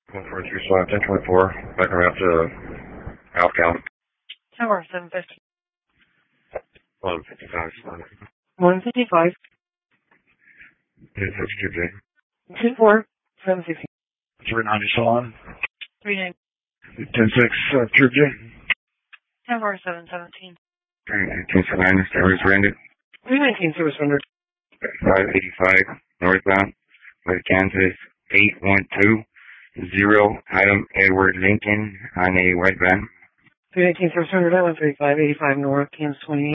143 slot 1024, back around to outbound. Tower 750. 155 slot. 155. 262J. 24. 760. 390 salon. 39. 10-6, True J. Tower 717. 1879, service rendered. 319 service rendered. 585, northbound, with Kansas 8120, item Edward Lincoln on a white van. 319 service rendered. 135, 85 north, Kansas 28.